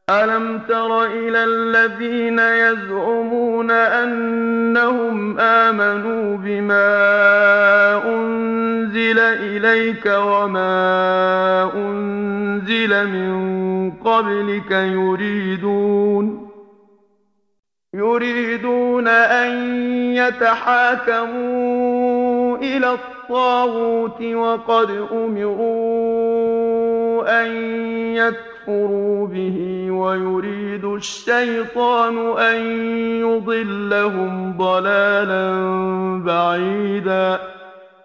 ألم تر إلى الذين يزعمون أنهم آمنوا بما أنزل إليك وما أنزل من قبلك يريدون أن يتحاكموا إلى الطاغوت وقد أمروا أن يكفروا به ويريد الشيطان أن يضلهم ضلالا بعيدا